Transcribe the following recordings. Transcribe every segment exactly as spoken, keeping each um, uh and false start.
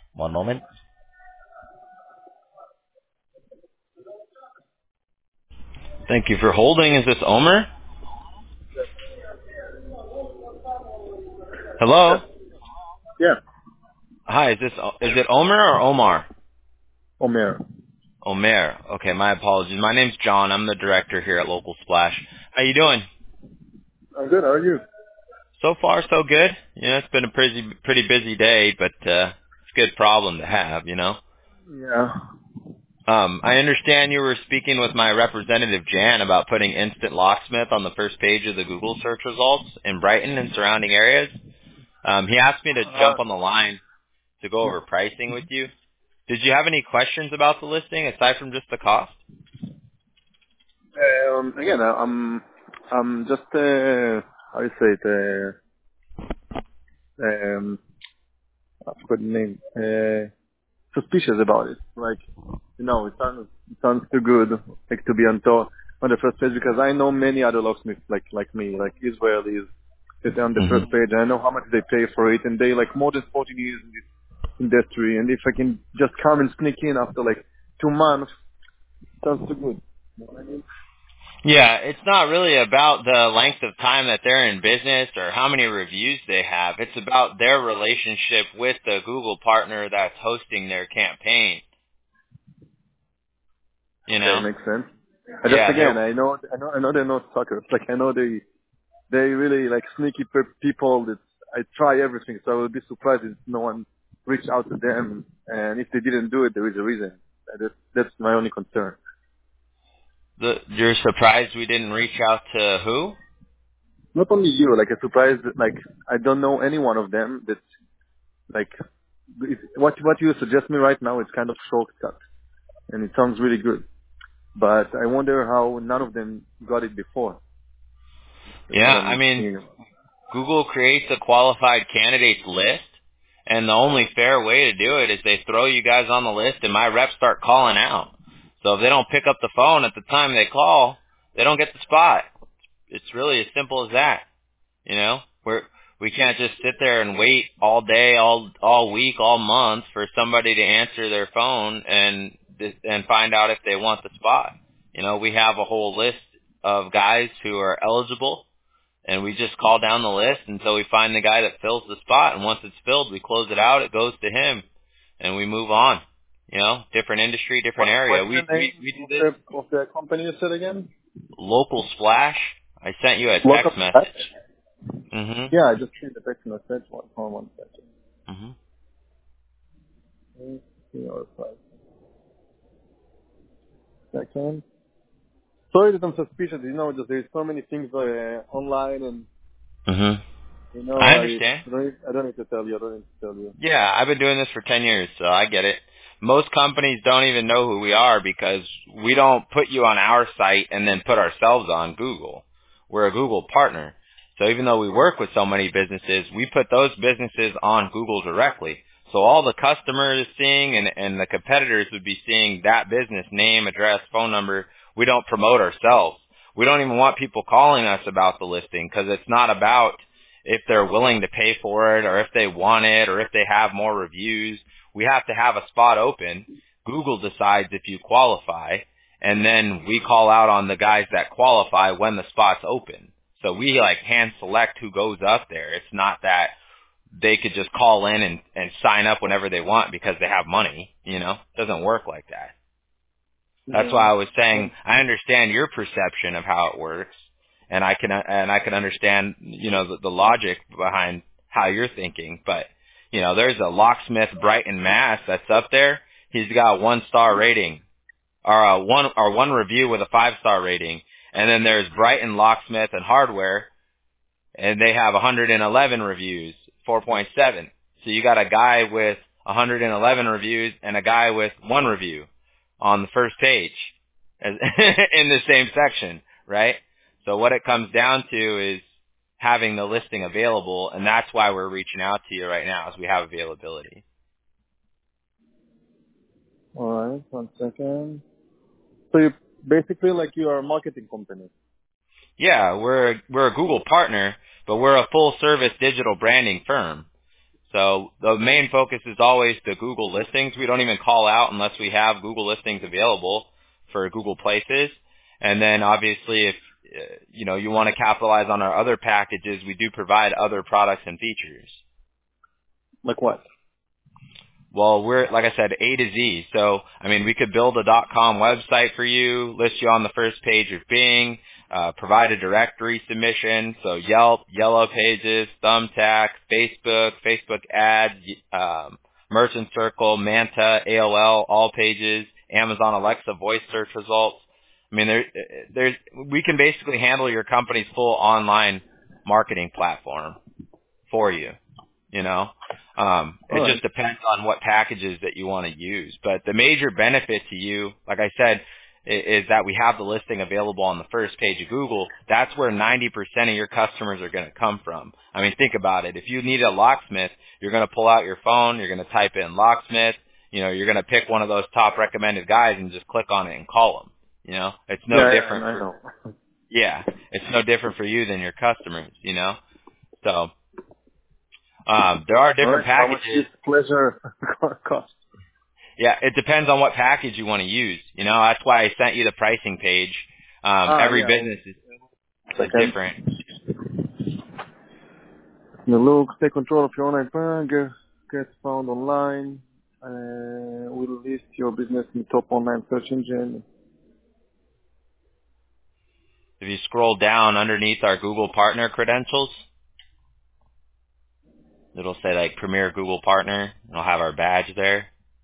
One moment. Thank you for holding. Is this Omer? Yeah. Hello? Yeah. Hi, is this is it Omer or Omar? Omer. Omer. Okay, my apologies. My name's John. I'm the director here at Local Splash. How you doing? I'm good. How are you? So far, so good. You know, it's been a pretty pretty busy day, but uh, it's a good problem to have. You know. Yeah. Um, I understand you were speaking with my representative Jan about putting Instant Locksmith on the first page of the Google search results in Brighton and surrounding areas. Um, he asked me to Uh, jump on the line to go over pricing with you. Did you have any questions about the listing aside from just the cost? um, again, I- I'm, I'm just, uh, how you say it, uh, um, I forgot the name, uh, suspicious about it. Like, you know, it sounds, it sounds too good, like, to be on top, on the first page, because I know many other locksmiths like, like me, like Israelis, that are on the hmm first page, and I know how much they pay for it, and they, like, more than fourteen years in this industry, and if I can just come and sneak in after, like, two months, sounds too good. You know what I mean? Yeah, it's not really about the length of time that they're in business or how many reviews they have. It's about their relationship with the Google partner that's hosting their campaign. You Okay, know? makes sense. I just Yeah, again, they're I know, I know, I know they're not suckers. Like I know they, they really like sneaky pe- people. That I try everything, so I would be surprised if no one reached out to them. And if they didn't do it, there is a reason. Uh, That's that's my only concern. the, you're surprised we didn't reach out to who? Not only you, like a surprise. That, like I don't know any one of them. That like if, what what you suggest me right now is kind of shortcut, and it sounds really good. But I wonder how none of them got it before. That's Yeah, what I I'm mean, thinking. Google creates a qualified candidates list, and the only fair way to do it is they throw you guys on the list, and my reps start calling out. So if they don't pick up the phone at the time they call, they don't get the spot. It's really as simple as that. You know, we're we can't just sit there and wait all day, all all week, all month for somebody to answer their phone and and find out if they want the spot. You know, we have a whole list of guys who are eligible, and we just call down the list until we find the guy that fills the spot. And once it's filled, we close it out. It goes to him, and we move on. You know, different industry, different What area. What's the We we name we do of this the of the company you said again? local splash. I sent you a Local text Patch? message. Mhm. Yeah, I just see the text message. One, hold on one second. Mhm. Let's see our price. Second. Sorry that I'm suspicious. You know, just there's so many things uh, online, and Mhm. you know, I I understand. I don't, need- I don't need to tell you. I don't need to tell you. Yeah, I've been doing this for ten years, so I get it. Most companies don't even know who we are because we don't put you on our site and then put ourselves on Google. We're a Google partner. So even though we work with so many businesses, we put those businesses on Google directly. So all the customers seeing and, and the competitors would be seeing that business name, address, phone number. We don't promote ourselves. We don't even want people calling us about the listing because it's not about if they're willing to pay for it or if they want it or if they have more reviews. We have to have a spot open. Google decides if you qualify, and then we call out on the guys that qualify when the spot's open. So we like hand select who goes up there. It's not that they could just call in and, and sign up whenever they want because they have money, you know? It doesn't work like that. That's Yeah. why I was Yeah. saying I understand your perception of how it works, and I can and I can understand you know the, the logic behind how you're thinking. But you know, there's a locksmith Brighton, Mass. That's up there. He's got one star rating, or a one or one review with a five star rating, and then there's Brighton Locksmith and Hardware, and they have one hundred eleven reviews, four point seven. So you got a guy with one hundred eleven reviews and a guy with one review on the first page as in the same section, right? So what it comes down to is having the listing available, and that's why we're reaching out to you right now, is we have availability. All right. One second. So you basically like you are a marketing company. Yeah, we're we're a Google partner, but we're a full service digital branding firm. So the main focus is always the Google listings. We don't even call out unless we have Google listings available for Google Places. And then obviously if, uh, you know, you want to capitalize on our other packages, we do provide other products and features. Like what? Well, we're, like I said, A to Z. So, I mean, we could build a .com website for you, list you on the first page of Bing, uh, provide a directory submission. So Yelp, Yellow Pages, Thumbtack, Facebook, Facebook ads, um, Merchant Circle, Manta, A O L, All Pages, Amazon Alexa voice search results. I mean, there, there's, we can basically handle your company's full online marketing platform for you, you know. Um, it All right. just depends on what packages that you want to use. But the major benefit to you, like I said, is, is that we have the listing available on the first page of Google. That's where ninety percent of your customers are going to come from. I mean, think about it. If you need a locksmith, you're going to pull out your phone, you're going to type in locksmith, you know, you're going to pick one of those top recommended guys and just click on it and call them. You know, it's no Yeah, different. yeah, I For, know. yeah, it's no different for you than your customers, you know. So um, there are All different right. How much packages. this pleasure cost? Yeah, it depends on what package you want to use. You know, that's why I sent you the pricing page. Um, Ah, every yeah. business is, is Second. different. You look, take control of your online brand, get, get found online. Uh, we'll list your business in top online search engine. If you scroll down underneath our Google Partner credentials, it'll say like Premier Google Partner. It'll have our badge there.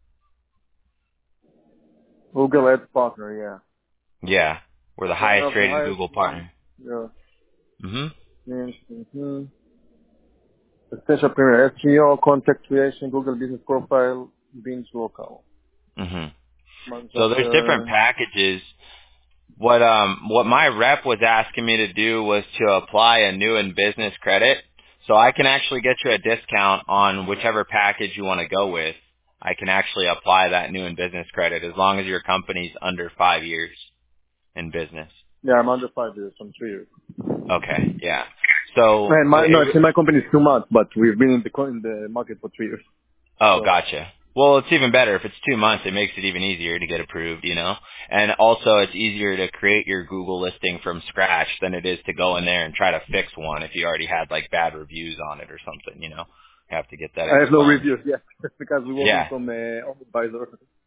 Google Ads Partner, yeah. Yeah, we're the One highest of the rated highest Google one. Partner. Yeah. Mhm. Yes, mm-hmm. Essential Premier S E O, contact creation, Google Business Profile, Binge Local. Mhm. So there's different Manchester. packages. What um what my rep was asking me to do was to apply a new and business credit, so I can actually get you a discount on whichever package you want to go with. I can actually apply that new and business credit as long as your company's under five years in business. Yeah, I'm under five years, I'm three years. Okay, yeah. So And my, no, it, actually my company is two months, but we've been in the, co- in the market for three years. Oh, So, gotcha. Well, it's even better. If it's two months, it makes it even easier to get approved, you know? And also, it's easier to create your Google listing from scratch than it is to go in there and try to fix one if you already had, like, bad reviews on it or something, you know? You have to get that I have no expunged. reviews yet because we're working Yeah. from a home advisor.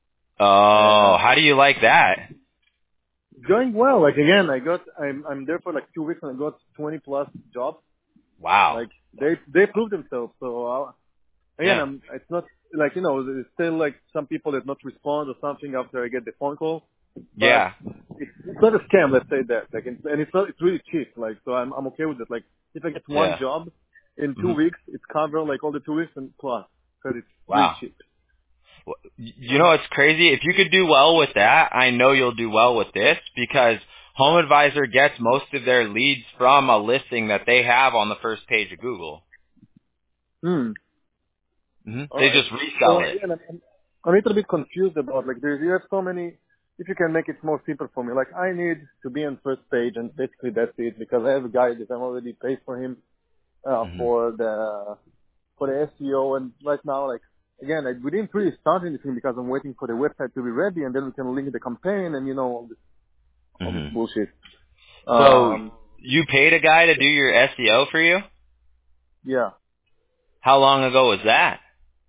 Oh, Uh, how do you like that? going well. Like again, I got, I'm, I'm there for like two weeks and I got twenty plus jobs. Wow. Like they, they prove themselves. So uh, again, Yeah. I'm, it's not like, you know, there's still like some people that not respond or something after I get the phone call, but Yeah. it's, it's not a scam. Let's say that. Like, it's, and it's not, it's really cheap. Like, so I'm, I'm okay with it. Like, if I get one Yeah. job in two hmm weeks, it's covered like all the two weeks and plus because it's really Wow. cheap. Well, you know, it's crazy. If you could do well with that, I know you'll do well with this because Home Advisor gets most of their leads from a listing that they have on the first page of Google. Hmm. hmm All They right. just So resell it. again, I'm, I'm a little bit confused about like there's you have so many. If you can make it more simple for me, like I need to be on first page and basically that's it because I have a guy that I'm already paid for him uh, hmm for the for the S E O and right now like again like, we didn't really start anything because I'm waiting for the website to be ready and then we can link the campaign and you know all this all this hmm bullshit. So Um, you paid a guy to do your S E O for you? yeah, How long ago was that?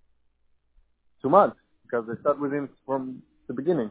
two months because I start with him from the beginning.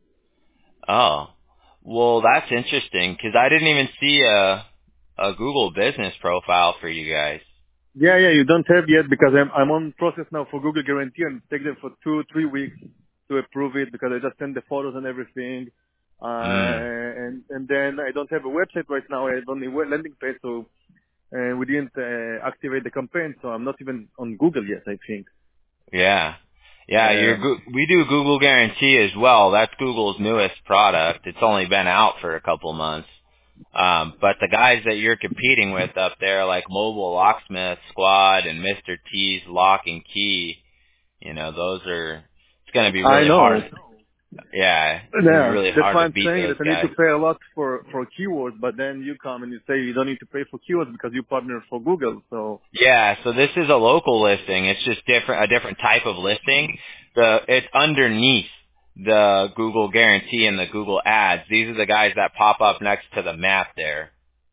Oh, well, that's interesting because I didn't even see a a Google business profile for you guys. Yeah, yeah, you don't have yet because I'm I'm on process now for Google Guarantee and it takes them for two, three weeks to approve it because I just send the photos and everything. Uh, Mm. and, and then I don't have a website right now. I have only a landing page, so, uh, we didn't, uh, activate the campaign, so I'm not even on Google yet, I think. Yeah. Yeah, you're, Um, Goo- we do Google Guarantee as well. That's Google's newest product. It's only been out for a couple months. Um, but the guys that you're competing with up there, like Mobile Locksmith Squad and Mister T's Lock and Key, you know, those are, it's going to be I really know. hard. Yeah, it's gonna be Yeah, really that's hard why to I'm beat saying those that I need to guys. pay a lot for for keywords, but then you come and you say you don't need to pay for keywords because you partner for Google. So Yeah, so this is a local listing. It's just different, a different type of listing. The it's underneath the Google guarantee and the Google ads. These are the guys that pop up next to the map there.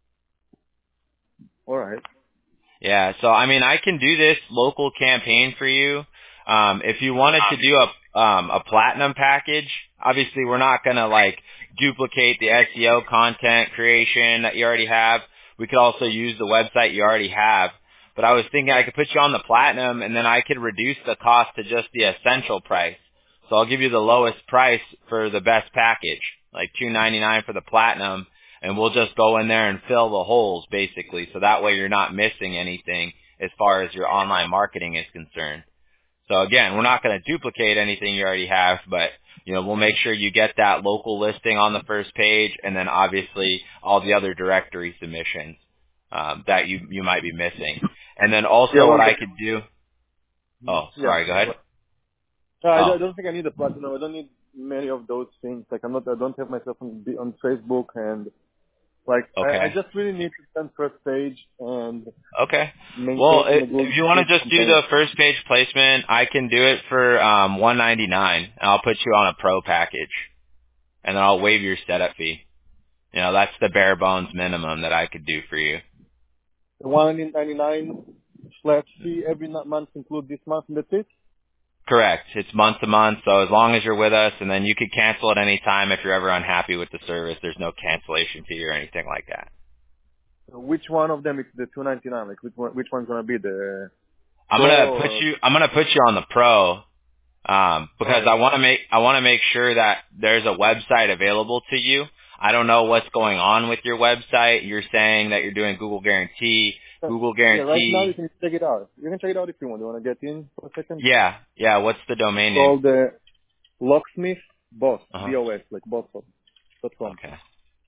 all right. Yeah, so I mean, I can do this local campaign for you. Um, if you wanted to do a um, a platinum package, obviously we're not gonna like duplicate the S E O content creation that you already have. We could also use the website you already have. But I was thinking I could put you on the platinum, and then I could reduce the cost to just the essential price. So I'll give you the lowest price for the best package, like two ninety-nine for the platinum, and we'll just go in there and fill the holes basically. So that way you're not missing anything as far as your online marketing is concerned. So again, we're not going to duplicate anything you already have, but you know, we'll make sure you get that local listing on the first page, and then obviously all the other directory submissions um, that you you might be missing. And then Yeah, also what well, I could do. Oh, yeah. sorry. Go ahead. Uh, I don't Oh, I don't think I need a platinum. I don't need many of those things. Like I'm not. I don't have myself on on Facebook, and like I, I okay. just really need to send first page and Okay. Well, maintain i- a good if you want good to just do campaign. the first page placement, I can do it for um, one ninety-nine, and I'll put you on a pro package, and then I'll waive your setup fee. You know, that's the bare bones minimum that I could do for you. one ninety-nine flat fee every n- month include this month, and that's it. Correct. It's month to month, so as long as you're with us, and then you could cancel at any time if you're ever unhappy with the service. There's no cancellation fee or anything like that. So which one of them is the two ninety-nine? Like which one? Which one's gonna be the I'm pro gonna put or you. I'm gonna put you on the pro um, all because right? I want to make. I want to make sure that there's a website available to you. I don't know what's going on with your website. You're saying that you're doing Google Guarantee. Uh, Google Yeah, right now Guarantee. you can check it out. You can check it out if you want. You want to get in for a second? Yeah, yeah. What's the It's domain name? called the Locksmith Boss, Uh huh. B O S, like boss dot com. Okay.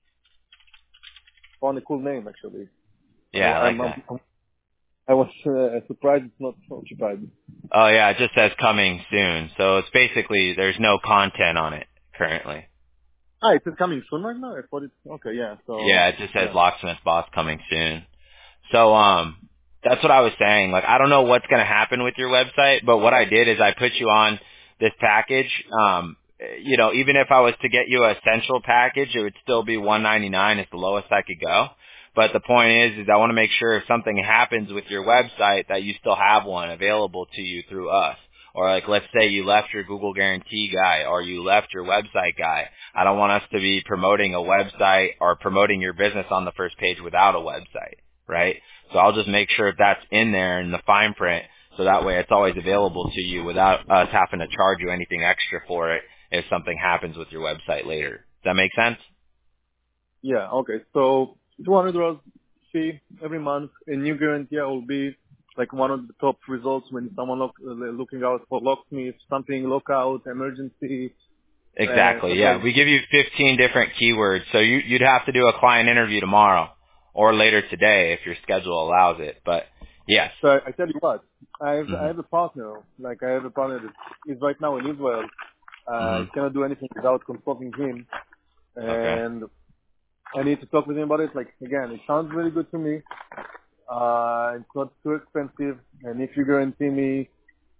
Found a cool name actually. I, Yeah, I I'm, like I'm, that. I was uh, surprised it's not occupied. Oh yeah, it just says coming soon. So it's basically there's no content on it currently. Ah, it's coming soon right now. I thought it's okay. Yeah. So Yeah, it just says yeah. Locksmith Boss coming soon. So um that's what I was saying. Like I don't know what's gonna happen with your website, but what I did is I put you on this package. Um you know, even if I was to get you a essential package, it would still be one ninety-nine. It's the lowest I could go. But the point is, is I want to make sure if something happens with your website that you still have one available to you through us. Or like, let's say you left your Google Guarantee guy or you left your website guy. I don't want us to be promoting a website or promoting your business on the first page without a website, right? So I'll just make sure that's in there in the fine print so that way it's always available to you without us having to charge you anything extra for it if something happens with your website later. Does that make sense? Yeah. Okay. So two hundred dollars fee every month. A new guarantee will be like one of the top results when someone look, uh, looking out for locksmith, something lockout, emergency, uh, Exactly. stuff Yeah, like. we give you fifteen different keywords, so you, you'd have to do a client interview tomorrow or later today if your schedule allows it. But yes. So I, I tell you what, I have I Mhm. have a partner. Like I have a partner that is right now in Israel. Uh, I Mhm. cannot do anything without consulting him, Okay. and I need to talk with him about it. Like again, it sounds really good to me. Uh, it's not too expensive, and if you guarantee me,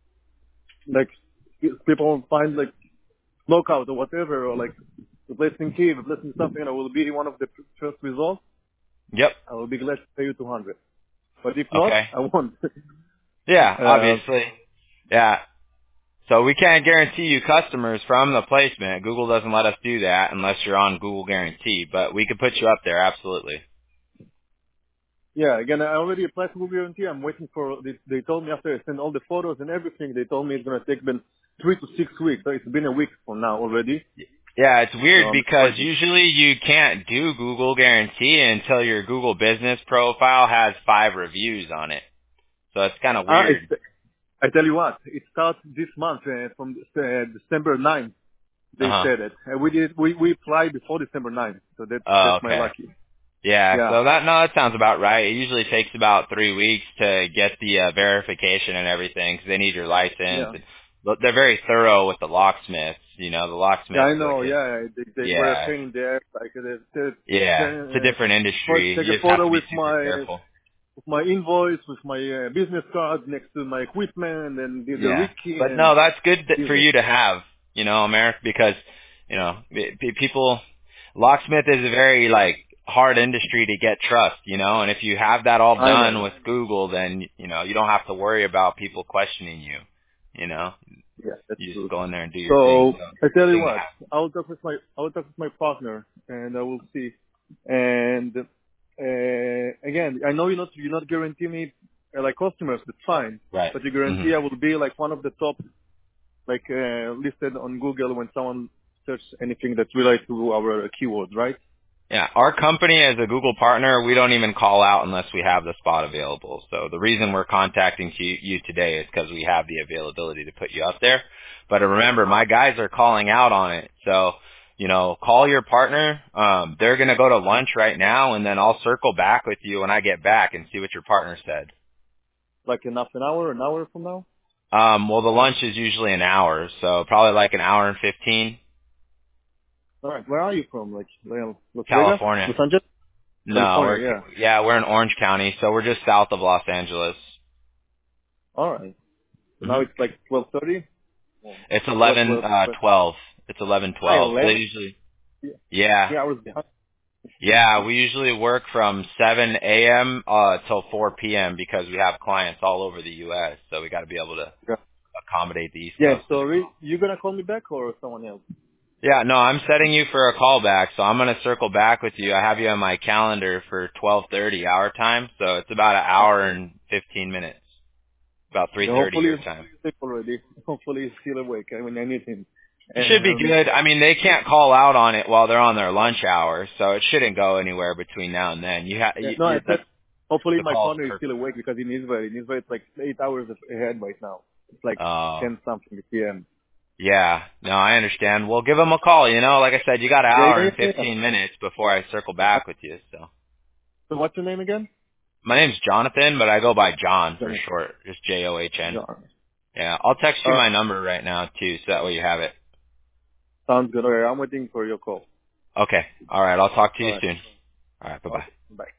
like people will find like lockout or whatever, or like replacing key, replacing something, and I will be one of the first results. Yep. I will be glad to pay you two hundred. But if not, Okay. I won't. Yeah. uh, Obviously. Yeah. So we can't guarantee you customers from the placement. Google doesn't let us do that unless you're on Google Guarantee, but we could put you up there, absolutely. yeah, again, I already applied for Google Guarantee. I'm waiting for. They, they told me after I sent all the photos and everything, they told me it's gonna take them three to six weeks. So it's been a week from now already. Yeah, it's So weird I'm just because waiting. usually you can't do Google Guarantee until your Google business profile has five reviews on it. So it's kind of Ah, weird. it's, I tell you what, it starts this month uh, from uh, December ninth. They Uh-huh. said it. And we did. We we applied before December ninth. So that's Oh, that's my okay. lucky. Yeah, Yeah. so that, no, that sounds about right. It usually takes about three weeks to get the uh, verification and everything because they need your license Yeah. and But they're very thorough with the locksmiths. You know, the Yeah, locksmith I is like know. a, Yeah, they, they were a yeah, pain in the ass. Like they, they, yeah. It's a they, different uh, industry. take You a just have photo to be with super my careful. with my invoice, with my uh, business card next to my equipment, and did the Yeah. Ricky But and no, that's good that, did for it. you to have, you know, America, because, you know, p- p- people, locksmith is a very, like, hard industry to get trust, you know, and if you have that all I know. done with Google, then, you know, you don't have to worry about people questioning you, you know. Yeah, that's You just true. go in there and do your thing. So So, I tell good you thing to what, have. I'll talk with my I'll talk with my partner, and I will see. And uh, again, I know you're not you're not guarantee me uh, like customers. That's fine, Right. but you hmm guarantee I will be like one of the top, like uh, listed on Google when someone search anything that's related to our keywords, right? Yeah, our company as a Google partner, we don't even call out unless we have the spot available. So the reason we're contacting you, you today is because we have the availability to put you up there. But remember, my guys are calling out on it. So, you know, call your partner. Um, they're going to go to lunch right now, and then I'll circle back with you when I get back and see what your partner said. Like in half an hour, an hour from now. Um, well, the lunch is usually an hour, so probably like an hour and fifteen. All right, where are you from? Like well, Las Vegas, California. Los Angeles, No, we're, California? Yeah. yeah, we're in Orange County, so we're just south of Los Angeles. All right. So hmm now it's like twelve thirty. It's What? eleven What? uh What? twelve. It's eleven I twelve. They eleven. usually Yeah. yeah. Three hours behind. Yeah, we usually work from seven A M uh till four P M because we have clients all over the U S, so we got to be able to Yeah. accommodate the East Yeah. Coast as Sorry, well. you gonna call me back or someone else? Yeah, no, I'm setting you for a call back, so I'm going to circle back with you. I have you on my calendar for twelve thirty our time, so it's about an hour Okay. and fifteen minutes. About three Yeah, thirty hopefully, your hopefully time. he's sick already. Hopefully he's still awake. I mean, I need him. It should be Um. good. I mean, they can't call out on it while they're on their lunch hour, so it shouldn't go anywhere between now and then. You have Yeah, you, no, I you, the said hopefully the my call's partner is still perfect. awake because in Israel, in Israel it's like eight hours ahead right now. It's like Oh, ten something p m. yeah. No, I understand. Well, give them a call. You know, like I said, you got an Yeah, hour yeah, and yeah. fifteen minutes before I circle yeah. back with you. So So what's your name again? my name's Jonathan, but I go by John for John. short, just J O H N. John. Yeah, I'll text you Uh, my number right now too, so that way you have it. sounds good. All right, I'm waiting for your call. Okay. All right. I'll talk to All you right. soon. All right. Bye bye. Okay. Bye.